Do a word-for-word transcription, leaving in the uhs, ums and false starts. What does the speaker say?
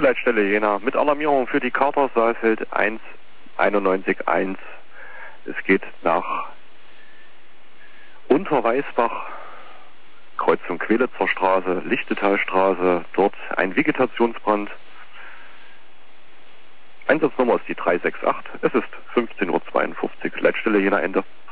Hier Leitstelle Jena mit Alarmierung für die Kater Saalfeld eins einundneunzig eins. Es geht nach Unterweißbach, Kreuzung Quelitzer Straße, Lichtetalstraße, dort ein Vegetationsbrand. Einsatznummer ist die drei sechs acht, es ist fünfzehn Uhr zweiundfünfzig, Leitstelle Jena Ende.